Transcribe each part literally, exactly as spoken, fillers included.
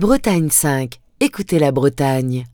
Bretagne cinq. Écoutez la Bretagne.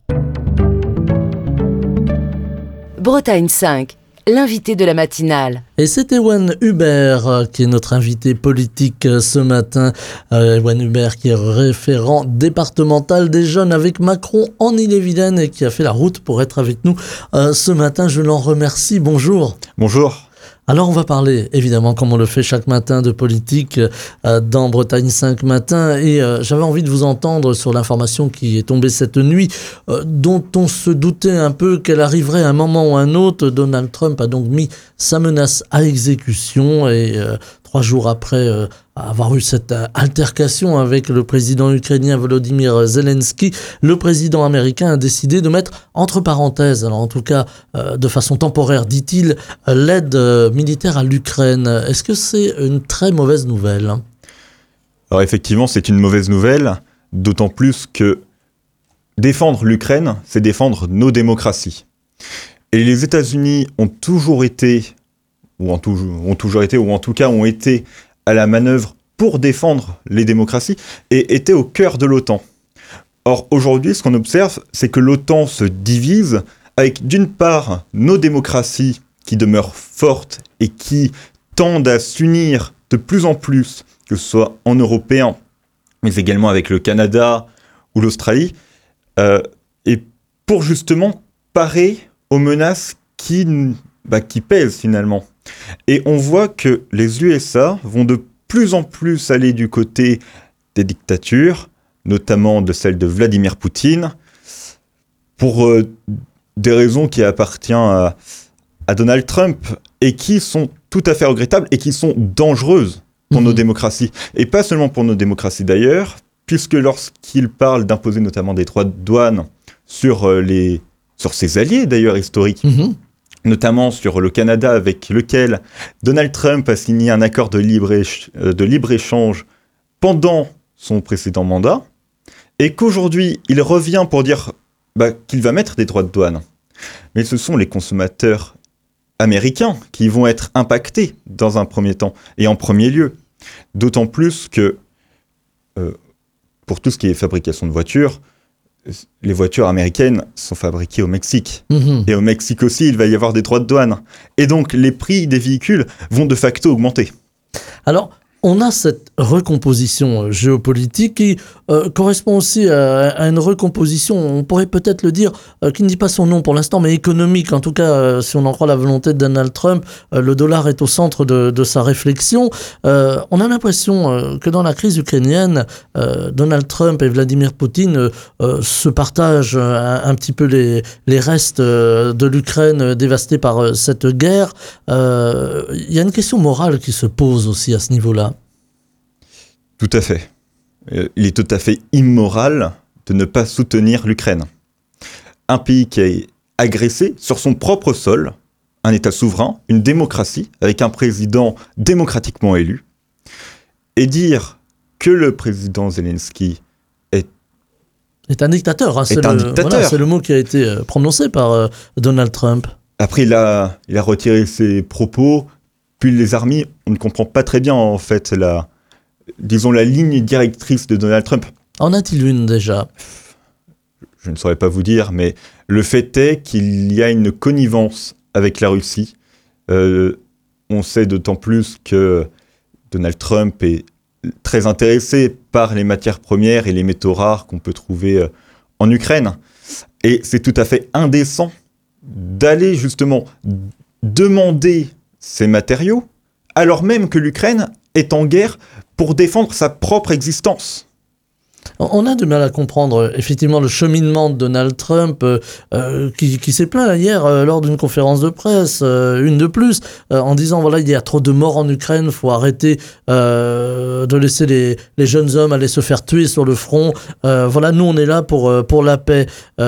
Bretagne cinq, l'invité de la matinale. Et c'est Ewan Hubert qui est notre invité politique ce matin. Euh, Ewan Hubert qui est référent départemental des jeunes avec Macron en Ille-et-Vilaine et qui a fait la route pour être avec nous euh, ce matin. Je l'en remercie. Bonjour. Bonjour. Alors on va parler évidemment comme on le fait chaque matin de politique euh, dans Bretagne cinq matin et euh, j'avais envie de vous entendre sur l'information qui est tombée cette nuit euh, dont on se doutait un peu qu'elle arriverait à un moment ou à un autre. Donald Trump a donc mis sa menace à exécution et euh, trois jours après euh, avoir eu cette euh, altercation avec le président ukrainien Volodymyr Zelensky, le président américain a décidé de mettre entre parenthèses, alors en tout cas euh, de façon temporaire, dit-il, l'aide euh, militaire à l'Ukraine. Est-ce que c'est une très mauvaise nouvelle ? Alors effectivement, c'est une mauvaise nouvelle, d'autant plus que défendre l'Ukraine, c'est défendre nos démocraties. Et les États-Unis ont toujours été, ou ont toujours, ont toujours été, ou en tout cas ont été à la manœuvre pour défendre les démocraties et étaient au cœur de l'OTAN. Or, aujourd'hui, ce qu'on observe, c'est que l'OTAN se divise avec, d'une part, nos démocraties qui demeurent fortes et qui tendent à s'unir de plus en plus, que ce soit en européen, mais également avec le Canada ou l'Australie, euh, et pour justement parer aux menaces qui, bah, qui pèsent finalement. Et on voit que les U S A vont de plus en plus aller du côté des dictatures, notamment de celle de Vladimir Poutine, pour euh, des raisons qui appartiennent à, à Donald Trump et qui sont tout à fait regrettables et qui sont dangereuses pour mmh. nos démocraties. Et pas seulement pour nos démocraties d'ailleurs, puisque lorsqu'il parle d'imposer notamment des droits de douane sur, euh, les, sur ses alliés d'ailleurs historiques, mmh. notamment sur le Canada avec lequel Donald Trump a signé un accord de libre-éch- de libre-échange pendant son précédent mandat, et qu'aujourd'hui, il revient pour dire bah, qu'il va mettre des droits de douane. Mais ce sont les consommateurs américains qui vont être impactés dans un premier temps, et en premier lieu. D'autant plus que, euh, pour tout ce qui est fabrication de voitures, les voitures américaines sont fabriquées au Mexique. Mmh. Et au Mexique aussi, il va y avoir des droits de douane. Et donc, les prix des véhicules vont de facto augmenter. Alors, on a cette recomposition géopolitique qui euh, correspond aussi à, à une recomposition, on pourrait peut-être le dire, euh, qui ne dit pas son nom pour l'instant, mais économique. En tout cas, euh, si on en croit la volonté de Donald Trump, euh, le dollar est au centre de, de sa réflexion. Euh, on a l'impression euh, que dans la crise ukrainienne, euh, Donald Trump et Vladimir Poutine euh, se partagent un, un petit peu les, les restes euh, de l'Ukraine dévastée par euh, cette guerre. Euh, il y a une question morale qui se pose aussi à ce niveau-là. Tout à fait. Il est tout à fait immoral de ne pas soutenir l'Ukraine. Un pays qui a agressé sur son propre sol, un État souverain, une démocratie, avec un président démocratiquement élu, et dire que le président Zelensky est, est un dictateur. Hein, est c'est, un le, dictateur. Voilà, c'est le mot qui a été prononcé par euh, Donald Trump. Après, il a, il a retiré ses propos, puis les armées, on ne comprend pas très bien en fait la... disons la ligne directrice de Donald Trump. En a-t-il une déjà ? Je ne saurais pas vous dire, mais le fait est qu'il y a une connivence avec la Russie. Euh, on sait d'autant plus que Donald Trump est très intéressé par les matières premières et les métaux rares qu'on peut trouver en Ukraine. Et c'est tout à fait indécent d'aller justement demander ces matériaux alors même que l'Ukraine est en guerre pour défendre sa propre existence. On a du mal à comprendre effectivement le cheminement de Donald Trump euh, euh, qui, qui s'est plaint hier euh, lors d'une conférence de presse, euh, une de plus, euh, en disant voilà il y a trop de morts en Ukraine, il faut arrêter euh, de laisser les, les jeunes hommes aller se faire tuer sur le front. Euh, voilà, nous on est là pour, pour la paix.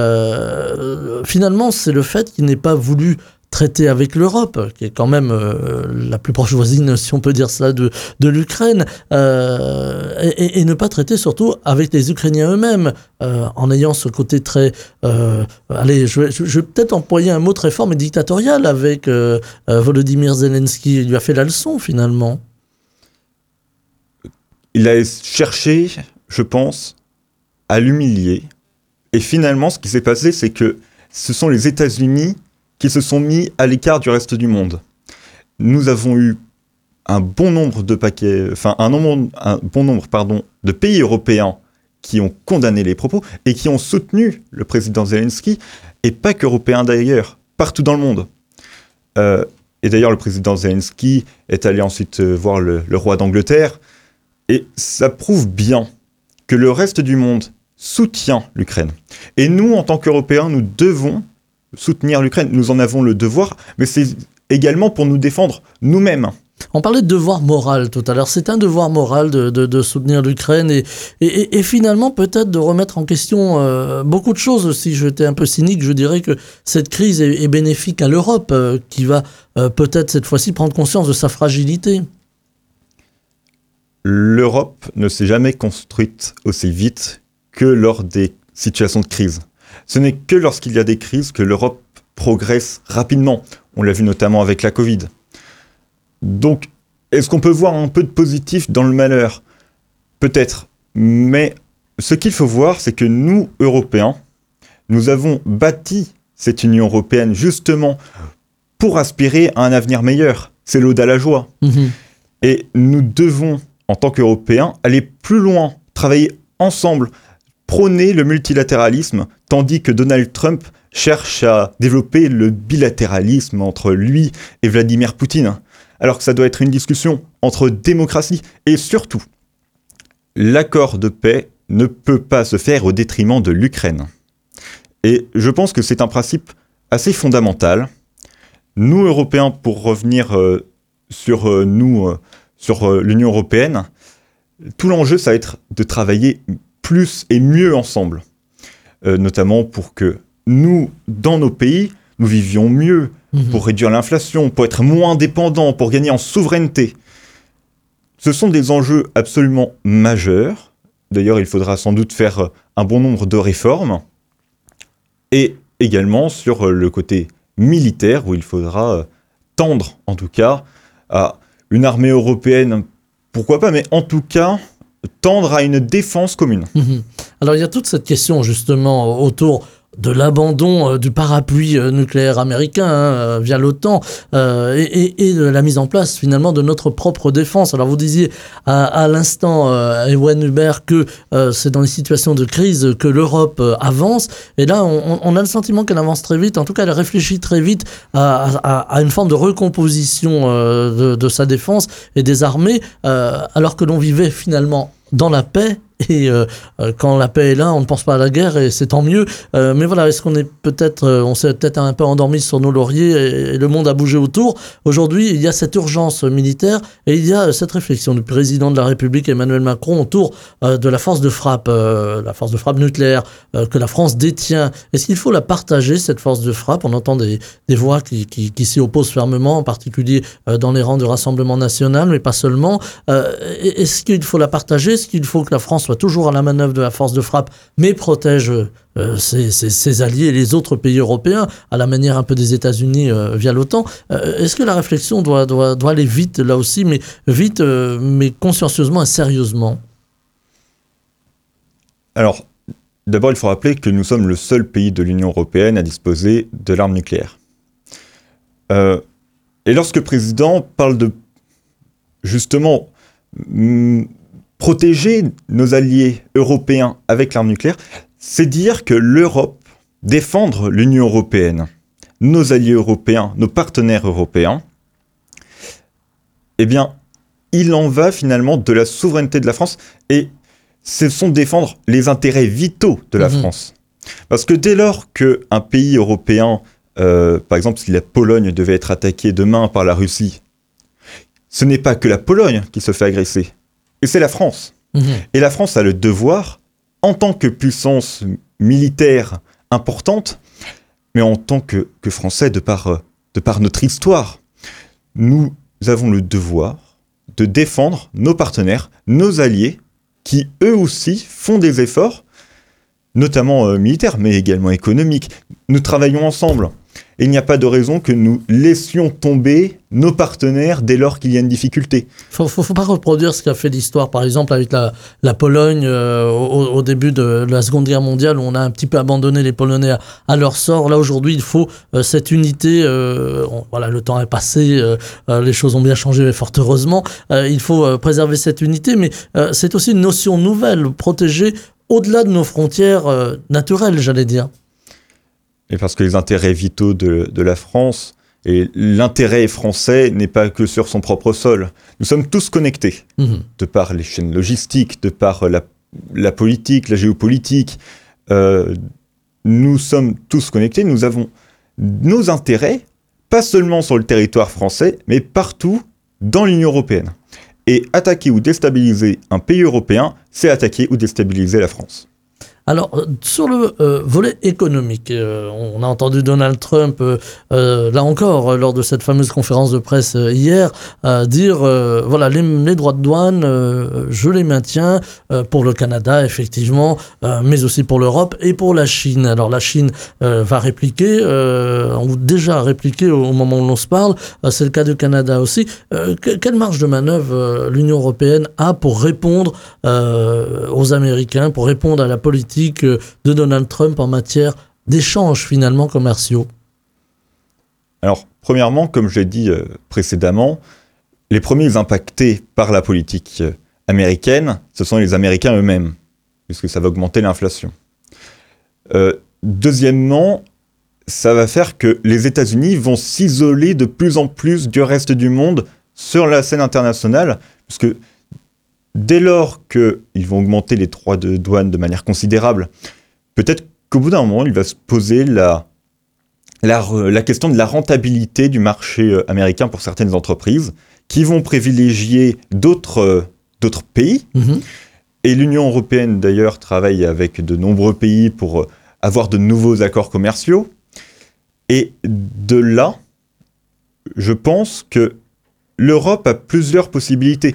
Euh, finalement, c'est le fait qu'il n'ait pas voulu traiter avec l'Europe, qui est quand même euh, la plus proche voisine, si on peut dire ça, de, de l'Ukraine, euh, et, et ne pas traiter surtout avec les Ukrainiens eux-mêmes, euh, en ayant ce côté très... Euh, allez, je vais, je vais peut-être employer un mot très fort, mais dictatorial avec euh, euh, Volodymyr Zelensky. Il lui a fait la leçon, finalement. Il a cherché, je pense, à l'humilier. Et finalement, ce qui s'est passé, c'est que ce sont les États-Unis qui se sont mis à l'écart du reste du monde. Nous avons eu un bon nombre de paquets, enfin un, nombre, un bon nombre, pardon, de pays européens qui ont condamné les propos et qui ont soutenu le président Zelensky, et pas qu'européens d'ailleurs, partout dans le monde. Euh, et d'ailleurs, le président Zelensky est allé ensuite euh, voir le, le roi d'Angleterre, et ça prouve bien que le reste du monde soutient l'Ukraine. Et nous, en tant qu'Européens, nous devons soutenir l'Ukraine. Nous en avons le devoir, mais c'est également pour nous défendre nous-mêmes. On parlait de devoir moral tout à l'heure. C'est un devoir moral de, de, de soutenir l'Ukraine et, et, et finalement peut-être de remettre en question euh, beaucoup de choses. Si j'étais un peu cynique, je dirais que cette crise est, est bénéfique à l'Europe euh, qui va euh, peut-être cette fois-ci prendre conscience de sa fragilité. L'Europe ne s'est jamais construite aussi vite que lors des situations de crise. Ce n'est que lorsqu'il y a des crises que l'Europe progresse rapidement. On l'a vu notamment avec la Covid. Donc, est-ce qu'on peut voir un peu de positif dans le malheur ? Peut-être. Mais ce qu'il faut voir, c'est que nous, Européens, nous avons bâti cette Union européenne justement pour aspirer à un avenir meilleur. C'est l'ode à la joie. Mmh. Et nous devons, en tant qu'Européens, aller plus loin, travailler ensemble, prôner le multilatéralisme, tandis que Donald Trump cherche à développer le bilatéralisme entre lui et Vladimir Poutine. Alors que ça doit être une discussion entre démocratie et surtout, l'accord de paix ne peut pas se faire au détriment de l'Ukraine. Et je pense que c'est un principe assez fondamental. Nous, Européens, pour revenir euh, sur euh, nous, euh, sur euh, l'Union européenne, tout l'enjeu, ça va être de travailler plus et mieux ensemble. Euh, notamment pour que nous, dans nos pays, nous vivions mieux, mmh. pour réduire l'inflation, pour être moins dépendants, pour gagner en souveraineté. Ce sont des enjeux absolument majeurs. D'ailleurs, il faudra sans doute faire un bon nombre de réformes. Et également sur le côté militaire, où il faudra tendre, en tout cas, à une armée européenne, pourquoi pas, mais en tout cas, tendre à une défense commune. Mmh. Alors, il y a toute cette question, justement, autour de l'abandon euh, du parapluie euh, nucléaire américain hein, euh, via l'OTAN euh, et, et, et de la mise en place finalement de notre propre défense. Alors vous disiez à, à l'instant, euh, Ewan Hubert, que euh, c'est dans les situations de crise que l'Europe euh, avance, et là on, on a le sentiment qu'elle avance très vite, en tout cas elle réfléchit très vite à, à, à une forme de recomposition euh, de, de sa défense et des armées, euh, alors que l'on vivait finalement dans la paix. Et euh, quand la paix est là, on ne pense pas à la guerre et c'est tant mieux. Euh, mais voilà, est-ce qu'on est peut-être, euh, on s'est peut-être un peu endormi sur nos lauriers et, et le monde a bougé autour. Aujourd'hui, il y a cette urgence militaire et il y a cette réflexion du président de la République Emmanuel Macron autour euh, de la force de frappe, euh, la force de frappe nucléaire euh, que la France détient. Est-ce qu'il faut la partager, cette force de frappe ? On entend des, des voix qui, qui, qui s'y opposent fermement, en particulier euh, dans les rangs du Rassemblement national, mais pas seulement. Euh, est-ce qu'il faut la partager ? Est-ce qu'il faut que la France soit toujours à la manœuvre de la force de frappe, mais protège euh, ses, ses, ses alliés et les autres pays européens, à la manière un peu des États-Unis euh, via l'OTAN. Euh, est-ce que la réflexion doit, doit, doit aller vite, là aussi, mais vite, euh, mais consciencieusement et sérieusement ? Alors, d'abord, il faut rappeler que nous sommes le seul pays de l'Union européenne à disposer de l'arme nucléaire. Euh, et lorsque le président parle de, justement, mm, protéger nos alliés européens avec l'arme nucléaire, c'est dire que l'Europe, défendre l'Union européenne, nos alliés européens, nos partenaires européens, eh bien, il en va finalement de la souveraineté de la France et ce sont défendre les intérêts vitaux de la mmh. France. Parce que dès lors qu'un pays européen, euh, par exemple si la Pologne devait être attaquée demain par la Russie, ce n'est pas que la Pologne qui se fait agresser, et c'est la France. Mmh. Et la France a le devoir, en tant que puissance militaire importante, mais en tant que, que Français, de par, de par notre histoire, nous avons le devoir de défendre nos partenaires, nos alliés, qui eux aussi font des efforts, notamment euh, militaires, mais également économiques. Nous travaillons ensemble. Et il n'y a pas de raison que nous laissions tomber nos partenaires dès lors qu'il y a une difficulté. Faut, faut, faut pas reproduire ce qu'a fait l'histoire, par exemple avec la, la Pologne euh, au, au début de la Seconde Guerre mondiale, où on a un petit peu abandonné les Polonais à, à leur sort. Là aujourd'hui, il faut euh, cette unité. Euh, on, voilà, le temps est passé, euh, euh, les choses ont bien changé, mais fort heureusement. Euh, il faut euh, préserver cette unité, mais euh, c'est aussi une notion nouvelle, protéger au-delà de nos frontières euh, naturelles, j'allais dire. Et parce que les intérêts vitaux de, de la France et l'intérêt français n'est pas que sur son propre sol. Nous sommes tous connectés, mmh. de par les chaînes logistiques, de par la, la politique, la géopolitique. Euh, nous sommes tous connectés, nous avons nos intérêts, pas seulement sur le territoire français, mais partout dans l'Union européenne. Et attaquer ou déstabiliser un pays européen, c'est attaquer ou déstabiliser la France. Alors, sur le euh, volet économique, euh, on a entendu Donald Trump, euh, euh, là encore, lors de cette fameuse conférence de presse euh, hier, euh, dire, euh, voilà, les, les droits de douane, euh, je les maintiens euh, pour le Canada, effectivement, euh, mais aussi pour l'Europe et pour la Chine. Alors, la Chine euh, va répliquer, euh, ou déjà répliqué au, au moment où l'on se parle, euh, c'est le cas du Canada aussi. Euh, que, quelle marge de manœuvre euh, l'Union européenne a pour répondre euh, aux Américains, pour répondre à la politique de Donald Trump en matière d'échanges finalement commerciaux? Alors, premièrement, comme je l'ai dit euh, précédemment, les premiers impactés par la politique euh, américaine, ce sont les Américains eux-mêmes, puisque ça va augmenter l'inflation. Euh, deuxièmement, ça va faire que les États-Unis vont s'isoler de plus en plus du reste du monde sur la scène internationale, puisque dès lors qu'ils vont augmenter les droits de douane de manière considérable, peut-être qu'au bout d'un moment, il va se poser la, la, la question de la rentabilité du marché américain pour certaines entreprises qui vont privilégier d'autres, d'autres pays. Mmh. Et l'Union européenne, d'ailleurs, travaille avec de nombreux pays pour avoir de nouveaux accords commerciaux. Et de là, je pense que l'Europe a plusieurs possibilités.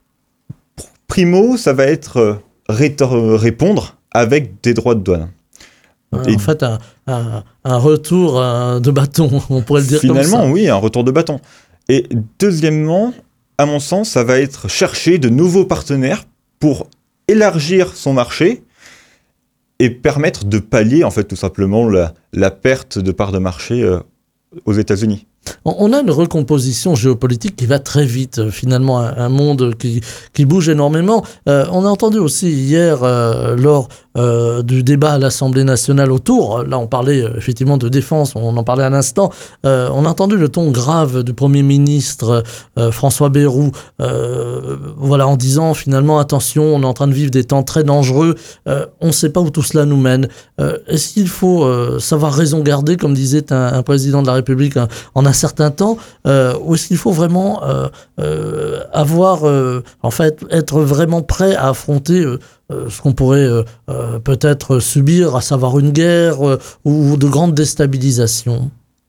Primo, ça va être rétor- répondre avec des droits de douane. Euh, Et en fait, un, un, un retour un, de bâton, on pourrait le dire comme ça. Finalement, oui, un retour de bâton. Et deuxièmement, à mon sens, ça va être chercher de nouveaux partenaires pour élargir son marché et permettre de pallier, en fait, tout simplement, la, la perte de part de marché euh, aux États-Unis. On a une recomposition géopolitique qui va très vite, finalement, un, un monde qui, qui bouge énormément. Euh, on a entendu aussi hier, euh, lors euh, du débat à l'Assemblée nationale autour, là on parlait euh, effectivement de défense, on en parlait à l'instant, euh, on a entendu le ton grave du Premier ministre euh, François Bayrou, euh, voilà, en disant finalement, attention, on est en train de vivre des temps très dangereux, euh, on ne sait pas où tout cela nous mène. Euh, est-ce qu'il faut euh, savoir raison garder, comme disait un, un président de la République hein, en un certain temps, euh, ou est-ce qu'il faut vraiment euh, euh, avoir, euh, en fait, être vraiment prêt à affronter euh, euh, ce qu'on pourrait euh, euh, peut-être subir, à savoir une guerre euh, ou de grandes déstabilisations?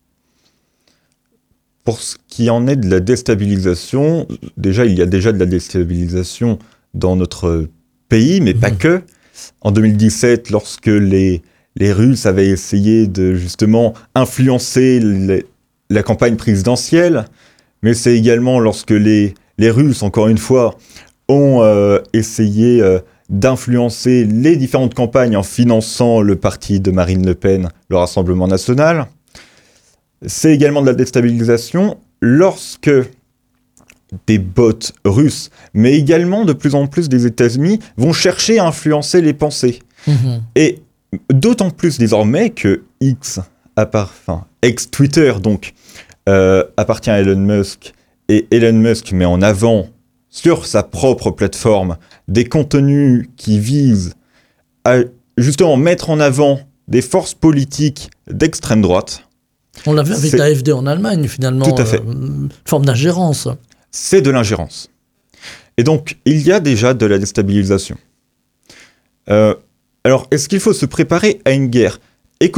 Pour ce qui en est de la déstabilisation, déjà, il y a déjà de la déstabilisation dans notre pays, mais mmh. pas que. En deux mille dix-sept, lorsque les, les Russes avaient essayé de justement influencer les la campagne présidentielle, mais c'est également lorsque les, les Russes, encore une fois, ont euh, essayé euh, d'influencer les différentes campagnes en finançant le parti de Marine Le Pen, le Rassemblement national. C'est également de la déstabilisation lorsque des bots russes, mais également de plus en plus des États-Unis, vont chercher à influencer les pensées. Mmh. Et d'autant plus désormais que X, à part, enfin, ex-Twitter, donc, euh, appartient à Elon Musk, et Elon Musk met en avant, sur sa propre plateforme, des contenus qui visent à, justement, mettre en avant des forces politiques d'extrême droite. On l'a vu avec c'est... l'A F D en Allemagne, finalement. Tout à fait. Euh, une forme d'ingérence. C'est de l'ingérence. Et donc, il y a déjà de la déstabilisation. Euh, alors, est-ce qu'il faut se préparer à une guerre économique ?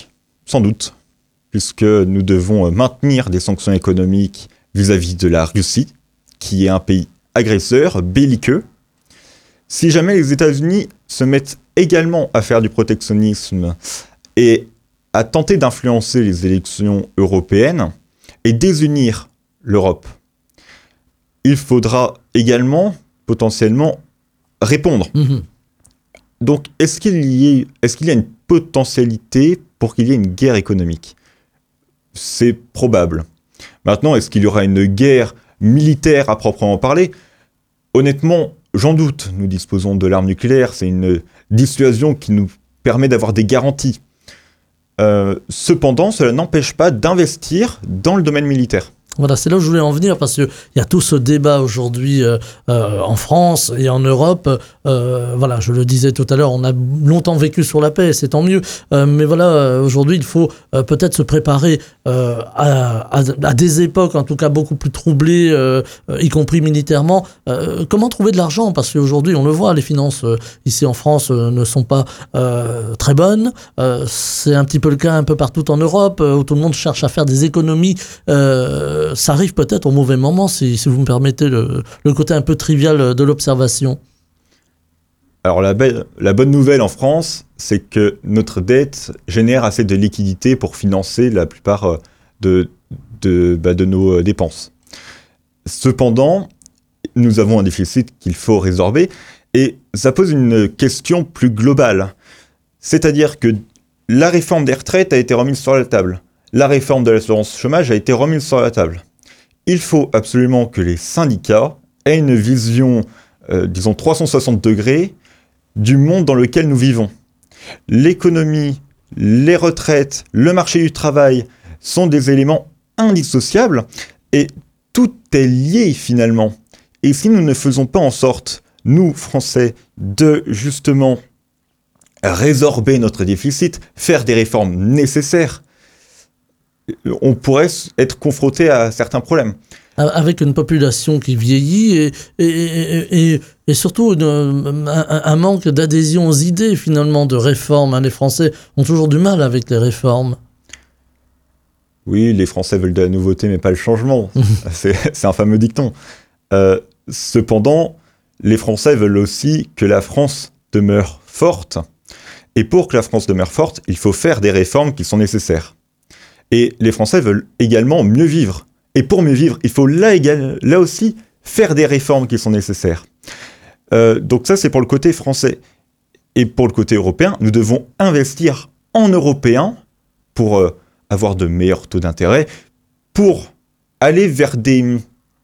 Sans doute, puisque nous devons maintenir des sanctions économiques vis-à-vis de la Russie, qui est un pays agresseur, belliqueux. Si jamais les États-Unis se mettent également à faire du protectionnisme et à tenter d'influencer les élections européennes et désunir l'Europe. Il faudra également, potentiellement, répondre. Mhm. Donc, est-ce qu'il y, est, est-ce qu'il y a une potentialité pour qu'il y ait une guerre économique ? C'est probable. Maintenant, est-ce qu'il y aura une guerre militaire à proprement parler ? Honnêtement, j'en doute. Nous disposons de l'arme nucléaire, c'est une dissuasion qui nous permet d'avoir des garanties. Euh, cependant, cela n'empêche pas d'investir dans le domaine militaire. Voilà, c'est là où je voulais en venir, parce qu'il y a tout ce débat aujourd'hui euh, euh, en France et en Europe. Euh, voilà, je le disais tout à l'heure, on a longtemps vécu sur la paix, c'est tant mieux. Euh, mais voilà, euh, aujourd'hui, il faut euh, peut-être se préparer euh, à, à, à des époques, en tout cas beaucoup plus troublées, euh, y compris militairement. Euh, comment trouver de l'argent ? Parce qu'aujourd'hui, on le voit, les finances euh, ici en France euh, ne sont pas euh, très bonnes. Euh, c'est un petit peu le cas un peu partout en Europe, euh, où tout le monde cherche à faire des économies. Euh, ça arrive peut-être au mauvais moment, si, si vous me permettez le, le côté un peu trivial de l'observation. Alors la, be- la bonne nouvelle en France, c'est que notre dette génère assez de liquidités pour financer la plupart de, de, bah, de nos dépenses. Cependant, nous avons un déficit qu'il faut résorber, et ça pose une question plus globale. C'est-à-dire que la réforme des retraites a été remise sur la table. La réforme de l'assurance chômage a été remise sur la table. Il faut absolument que les syndicats aient une vision, euh, disons, trois cent soixante degrés du monde dans lequel nous vivons. L'économie, les retraites, le marché du travail sont des éléments indissociables et tout est lié finalement. Et si nous ne faisons pas en sorte, nous, Français, de justement résorber notre déficit, faire des réformes nécessaires, on pourrait être confronté à certains problèmes. Avec une population qui vieillit et, et, et, et, et surtout une, un, un manque d'adhésion aux idées finalement de réformes. Les Français ont toujours du mal avec les réformes. Oui, les Français veulent de la nouveauté mais pas le changement. c'est, c'est un fameux dicton. Euh, cependant, les Français veulent aussi que la France demeure forte. Et pour que la France demeure forte, il faut faire des réformes qui sont nécessaires. Et les Français veulent également mieux vivre. Et pour mieux vivre, il faut là, égal, là aussi faire des réformes qui sont nécessaires. Euh, donc ça, c'est pour le côté français. Et pour le côté européen, nous devons investir en européen pour euh, avoir de meilleurs taux d'intérêt, pour aller vers des...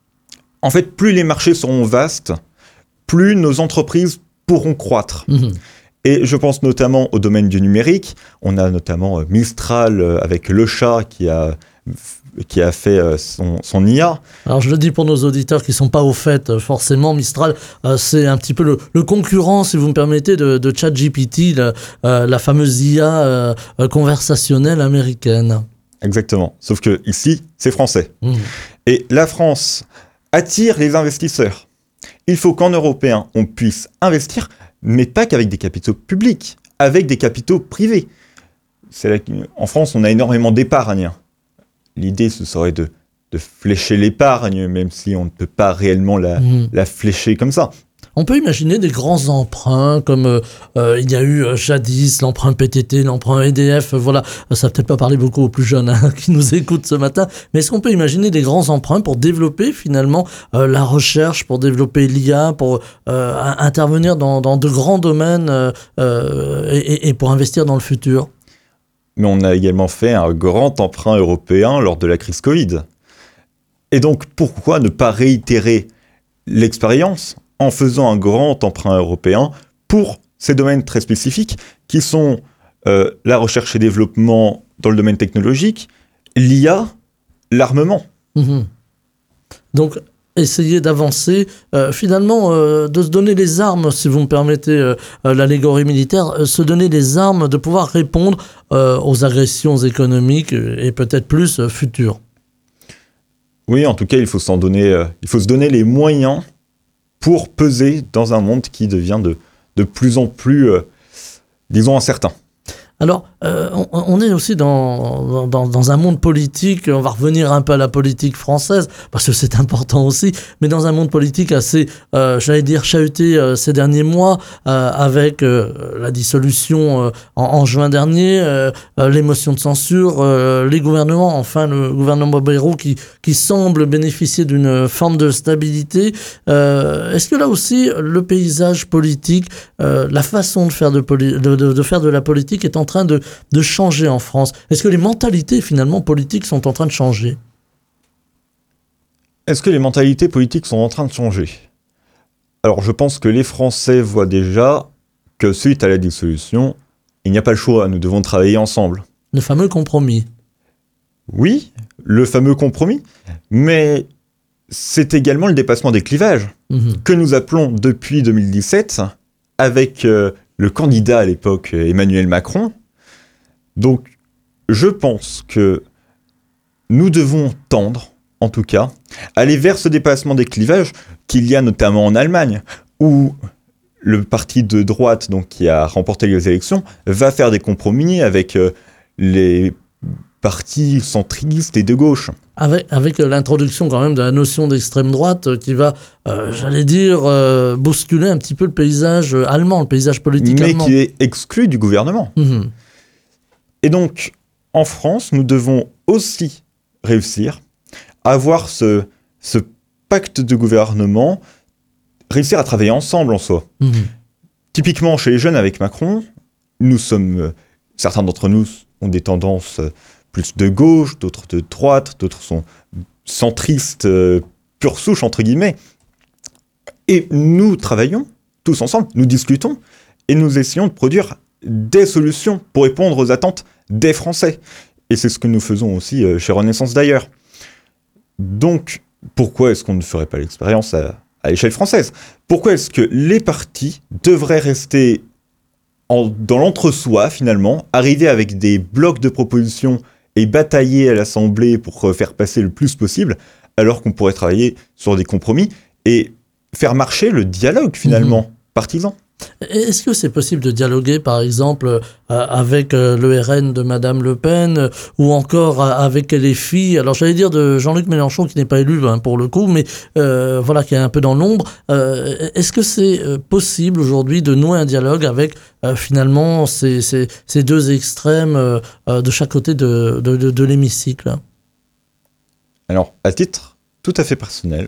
En fait, plus les marchés seront vastes, plus nos entreprises pourront croître. Mmh. Et je pense notamment au domaine du numérique. On a notamment Mistral avec le chat qui a, qui a fait son, son I A. Alors je le dis pour nos auditeurs qui ne sont pas au fait, forcément, Mistral, euh, c'est un petit peu le, le concurrent, si vous me permettez, de, de ChatGPT, la, euh, la fameuse I A euh, conversationnelle américaine. Exactement. Sauf que ici, c'est français. Mmh. Et la France attire les investisseurs. Il faut qu'en Européen, on puisse investir, mais pas qu'avec des capitaux publics, avec des capitaux privés. C'est là qu'en France, on a énormément d'épargne. L'idée, ce serait de, de flécher l'épargne, même si on ne peut pas réellement la, mmh. la flécher comme ça. On peut imaginer des grands emprunts, comme euh, euh, il y a eu euh, jadis l'emprunt P T T, l'emprunt E D F, euh, voilà, ça va peut-être pas parler beaucoup aux plus jeunes hein, qui nous écoutent ce matin, mais est-ce qu'on peut imaginer des grands emprunts pour développer finalement euh, la recherche, pour développer l'I A, pour euh, intervenir dans, dans de grands domaines euh, et, et pour investir dans le futur ? Mais on a également fait un grand emprunt européen lors de la crise Covid. Et donc, pourquoi ne pas réitérer l'expérience en faisant un grand emprunt européen pour ces domaines très spécifiques qui sont euh, la recherche et développement dans le domaine technologique, l'I A, l'armement. Mmh. Donc, essayer d'avancer, euh, finalement, euh, de se donner les armes, si vous me permettez euh, euh, l'allégorie militaire, euh, se donner les armes de pouvoir répondre euh, aux agressions économiques et peut-être plus euh, futures. Oui, en tout cas, il faut s'en donner, euh, il faut se donner les moyens pour peser dans un monde qui devient de, de plus en plus, euh, disons, incertain. Alors, euh, on, on est aussi dans, dans, dans un monde politique, on va revenir un peu à la politique française, parce que c'est important aussi, mais dans un monde politique assez, euh, j'allais dire, chahuté euh, ces derniers mois, euh, avec euh, la dissolution euh, en, en juin dernier, euh, euh, les motions de censure, euh, les gouvernements, enfin le gouvernement Bayrou qui, qui semble bénéficier d'une forme de stabilité. Euh, est-ce que là aussi, le paysage politique, euh, la façon de faire de, poli- de, de, de faire de la politique est en train de, de changer en France? Est-ce que les mentalités finalement politiques sont en train de changer? Est-ce que les mentalités politiques sont en train de changer? Alors je pense que les Français voient déjà que suite à la dissolution, il n'y a pas le choix, nous devons travailler ensemble. Le fameux compromis. Oui, le fameux compromis, mais c'est également le dépassement des clivages Mmh. que nous appelons depuis deux mille dix-sept avec euh, le candidat à l'époque Emmanuel Macron. Donc je pense que nous devons tendre, en tout cas, aller vers ce dépassement des clivages qu'il y a notamment en Allemagne, où le parti de droite, donc, qui a remporté les élections, va faire des compromis avec euh, les partis centristes et de gauche. Avec, avec l'introduction quand même de la notion d'extrême droite euh, qui va, euh, j'allais dire, euh, bousculer un petit peu le paysage allemand, le paysage politique mais allemand. qui est exclu du gouvernement. Mmh. Et donc, en France, nous devons aussi réussir à avoir ce, ce pacte de gouvernement, réussir à travailler ensemble en soi. Mmh. Typiquement, chez les jeunes avec Macron, nous sommes, euh, certains d'entre nous ont des tendances euh, plus de gauche, d'autres de droite, d'autres sont centristes, euh, pure souche, entre guillemets. Et nous travaillons tous ensemble, nous discutons, et nous essayons de produire des solutions pour répondre aux attentes des Français. Et c'est ce que nous faisons aussi euh, chez Renaissance d'ailleurs. Donc, pourquoi est-ce qu'on ne ferait pas l'expérience à, à l'échelle française? Pourquoi est-ce que les partis devraient rester en, dans l'entre-soi, finalement, arriver avec des blocs de propositions et batailler à l'Assemblée pour euh, faire passer le plus possible, alors qu'on pourrait travailler sur des compromis et faire marcher le dialogue, finalement, mmh. partisan? Est-ce que c'est possible de dialoguer, par exemple, euh, avec euh, le R N de Madame Le Pen euh, ou encore euh, avec les filles, alors j'allais dire de Jean-Luc Mélenchon qui n'est pas élu hein, pour le coup, mais euh, voilà, qui est un peu dans l'ombre. Euh, est-ce que c'est euh, possible aujourd'hui de nouer un dialogue avec euh, finalement ces, ces, ces deux extrêmes euh, euh, de chaque côté de, de, de, de l'hémicycle? Alors, à titre tout à fait personnel,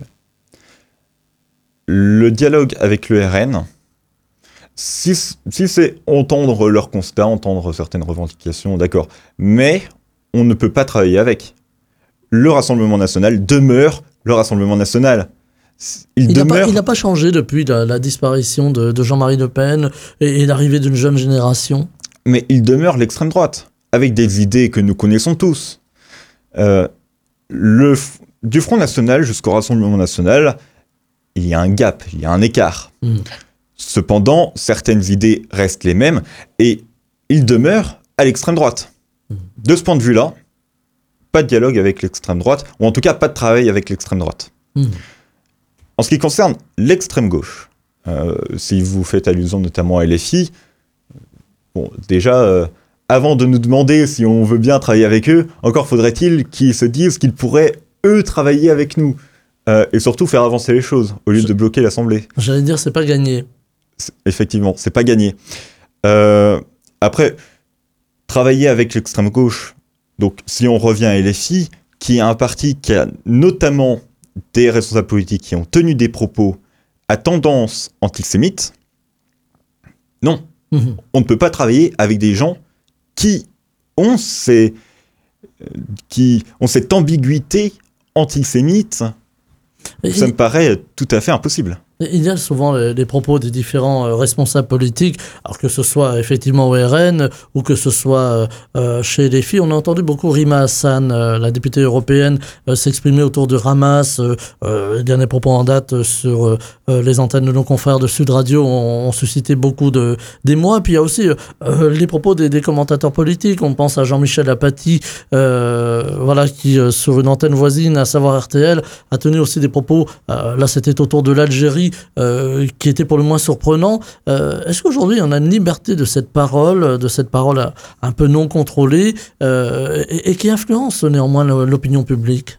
le dialogue avec le R N, Si, si c'est entendre leurs constats, entendre certaines revendications, d'accord. Mais on ne peut pas travailler avec. Le Rassemblement national demeure le Rassemblement national. Il n'a demeure... pas, pas changé depuis la, la disparition de, de Jean-Marie Le Pen et, et l'arrivée d'une jeune génération. Mais il demeure l'extrême droite, avec des idées que nous connaissons tous. Euh, le, du Front National jusqu'au Rassemblement national, il y a un gap, il y a un écart. Mmh. Cependant, certaines idées restent les mêmes et ils demeurent à l'extrême droite. De ce point de vue-là, pas de dialogue avec l'extrême droite, ou en tout cas pas de travail avec l'extrême droite. Mmh. En ce qui concerne l'extrême gauche, euh, si vous faites allusion notamment à L F I, bon, déjà, euh, avant de nous demander si on veut bien travailler avec eux, encore faudrait-il qu'ils se disent qu'ils pourraient, eux, travailler avec nous. Euh, et surtout faire avancer les choses, au lieu Je... de bloquer l'Assemblée. J'allais dire, c'est pas gagné. C'est, effectivement, c'est pas gagné. Euh, après, travailler avec l'extrême gauche, donc si on revient à L F I, qui est un parti qui a notamment des responsables politiques qui ont tenu des propos à tendance antisémite, non, mmh. on ne peut pas travailler avec des gens qui ont, ces, qui ont cette ambiguïté antisémite. Et ça il... me paraît tout à fait impossible. Il y a souvent les, les propos des différents euh, responsables politiques, alors que ce soit effectivement au R N ou que ce soit euh, chez les filles. On a entendu beaucoup Rima Hassan, euh, la députée européenne, euh, s'exprimer autour de Hamas. Euh, euh, les derniers propos en date sur euh, les antennes de nos confrères de Sud Radio ont, ont suscité beaucoup de, d'émoi. Puis il y a aussi euh, les propos des, des commentateurs politiques. On pense à Jean-Michel Apathy, euh, voilà, qui euh, sur une antenne voisine, à savoir R T L, a tenu aussi des propos. Euh, là, c'était autour de l'Algérie. écrits euh, qui étaient pour le moins surprenants. Euh, est-ce qu'aujourd'hui on a une liberté de cette parole, de cette parole un peu non contrôlée euh, et, et qui influence néanmoins l'opinion publique?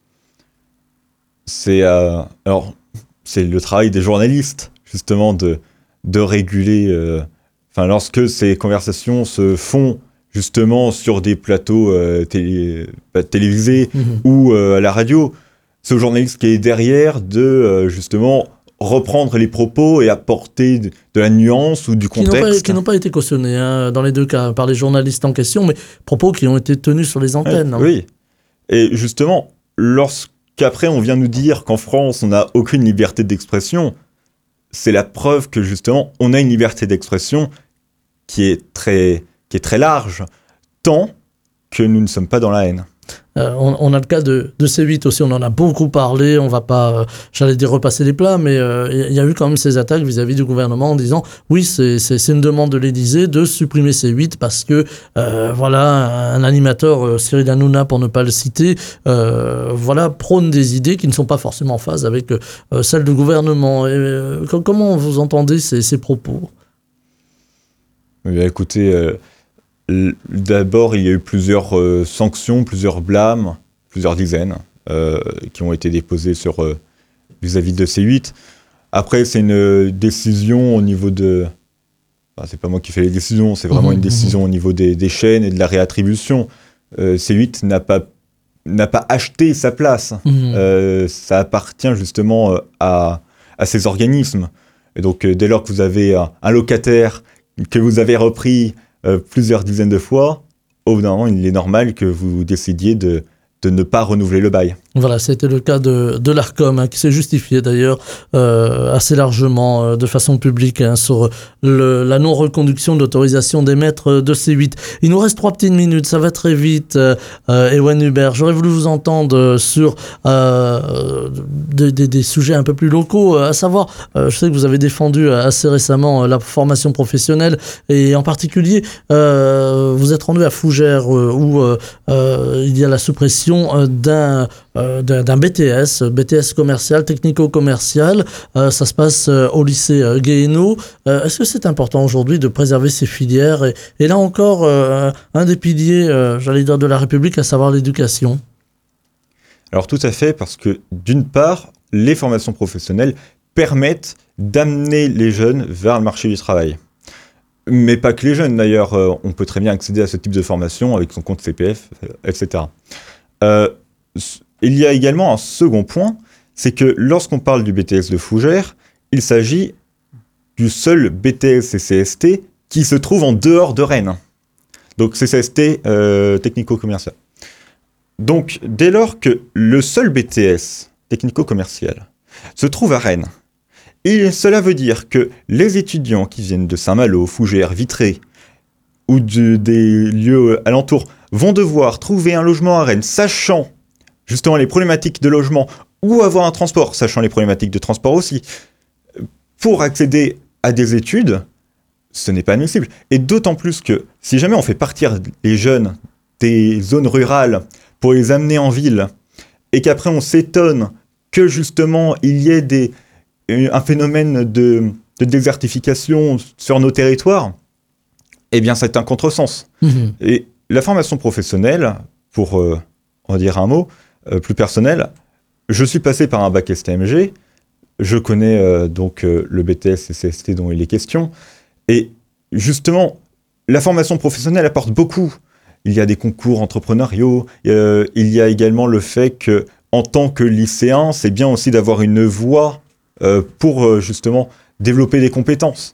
C'est euh, alors c'est le travail des journalistes justement de de réguler. Euh, enfin, lorsque ces conversations se font justement sur des plateaux euh, télé, bah, télévisés mmh. ou euh, à la radio, c'est au journaliste qui est derrière de euh, justement reprendre les propos et apporter de, de la nuance ou du contexte. Qui n'ont pas, qui n'ont pas été cautionnés hein, dans les deux cas par les journalistes en question, mais propos qui ont été tenus sur les antennes. Ouais, hein. Oui, et justement, lorsqu'après on vient nous dire qu'en France on n'a aucune liberté d'expression, c'est la preuve que justement on a une liberté d'expression qui est très... qui est très large, tant que nous ne sommes pas dans la haine. Euh, on, on a le cas de, de C huit aussi, on en a beaucoup parlé, on va pas, euh, j'allais dire repasser les plats, mais il euh, y, y a eu quand même ces attaques vis-à-vis du gouvernement en disant oui, c'est, c'est, c'est une demande de l'Élysée de supprimer C huit parce que euh, voilà, un animateur, euh, Cyril Hanouna pour ne pas le citer, euh, voilà, prône des idées qui ne sont pas forcément en phase avec euh, celles du gouvernement. Et, euh, comment vous entendez ces, ces propos? Eh bien, écoutez, euh, d'abord, il y a eu plusieurs euh, sanctions, plusieurs blâmes, plusieurs dizaines euh, qui ont été déposées sur, euh, vis-à-vis de C huit. Après, c'est une décision au niveau de... Enfin, c'est pas moi qui fais les décisions, c'est vraiment mmh, une décision mmh. au niveau des, des chaînes et de la réattribution. Euh, C huit n'a pas, n'a pas acheté sa place. Mmh. Euh, ça appartient justement à, à ces organismes. Et donc, euh, dès lors que vous avez un, un locataire que vous avez repris euh, plusieurs dizaines de fois, au bout d'un moment, il est normal que vous décidiez de, de ne pas renouveler le bail. Voilà, c'était le cas de, de l'Arcom, hein, qui s'est justifié d'ailleurs euh, assez largement, euh, de façon publique, hein, sur le, la non-reconduction d'autorisation d'émettre de C huit. Il nous reste trois petites minutes, ça va très vite, euh, euh, Ewan Hubert. J'aurais voulu vous entendre sur euh, des, des, des sujets un peu plus locaux, à savoir, euh, je sais que vous avez défendu assez récemment la formation professionnelle, et en particulier, euh, vous êtes rendu à Fougères, euh, où euh, euh, il y a la suppression d'un... Euh, d'un, d'un B T S, B T S commercial, technico-commercial. Euh, ça se passe euh, au lycée euh, Guéhenno. Euh, est-ce que c'est important aujourd'hui de préserver ces filières et, et là encore, euh, un des piliers, euh, j'allais dire, de la République, à savoir l'éducation? Alors tout à fait, parce que d'une part, les formations professionnelles permettent d'amener les jeunes vers le marché du travail. Mais pas que les jeunes d'ailleurs, euh, on peut très bien accéder à ce type de formation avec son compte C P F, et cetera. Euh, Il y a également un second point, c'est que lorsqu'on parle du B T S de Fougères, il s'agit du seul B T S et C S T qui se trouve en dehors de Rennes. Donc c'est C S T euh, technico-commercial. Donc dès lors que le seul B T S technico-commercial se trouve à Rennes, et cela veut dire que les étudiants qui viennent de Saint-Malo, Fougères, Vitré ou de, des lieux alentours vont devoir trouver un logement à Rennes, sachant justement les problématiques de logement, ou avoir un transport, sachant les problématiques de transport aussi, pour accéder à des études, ce n'est pas admissible. Et d'autant plus que, si jamais on fait partir les jeunes des zones rurales pour les amener en ville, et qu'après on s'étonne que justement il y ait des, un phénomène de, de désertification sur nos territoires, eh bien c'est un contresens. Mmh. Et la formation professionnelle, pour, euh, on va dire un mot, Euh, plus personnel, je suis passé par un bac S T M G, je connais euh, donc euh, le B T S et C S T dont il est question, et justement, la formation professionnelle apporte beaucoup. Il y a des concours entrepreneuriaux, euh, il y a également le fait que, en tant que lycéen, c'est bien aussi d'avoir une voie euh, pour euh, justement développer des compétences.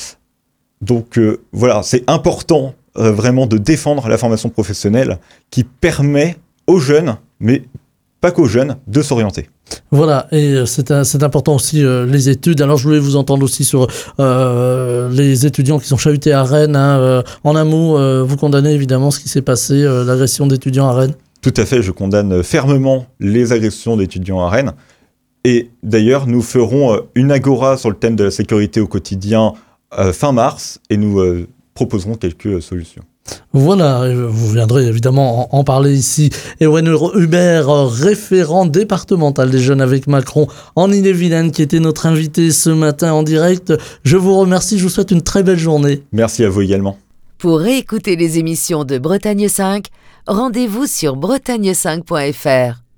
Donc euh, voilà, c'est important euh, vraiment de défendre la formation professionnelle qui permet aux jeunes, mais pas qu'aux jeunes, de s'orienter. Voilà, et c'est, un, c'est important aussi euh, les études. Alors je voulais vous entendre aussi sur euh, les étudiants qui sont chahutés à Rennes. Hein, euh, en un mot, euh, vous condamnez évidemment ce qui s'est passé, euh, l'agression d'étudiants à Rennes? Tout à fait, je condamne fermement les agressions d'étudiants à Rennes. Et d'ailleurs, nous ferons euh, une agora sur le thème de la sécurité au quotidien euh, fin mars, et nous euh, proposerons quelques euh, solutions. Voilà, vous viendrez évidemment en, en parler ici. Ewen Hubert, référent départemental des Jeunes avec Macron en Ille-et-Vilaine, qui était notre invité ce matin en direct. Je vous remercie, je vous souhaite une très belle journée. Merci à vous également. Pour réécouter les émissions de Bretagne cinq, rendez-vous sur bretagne cinq point f r.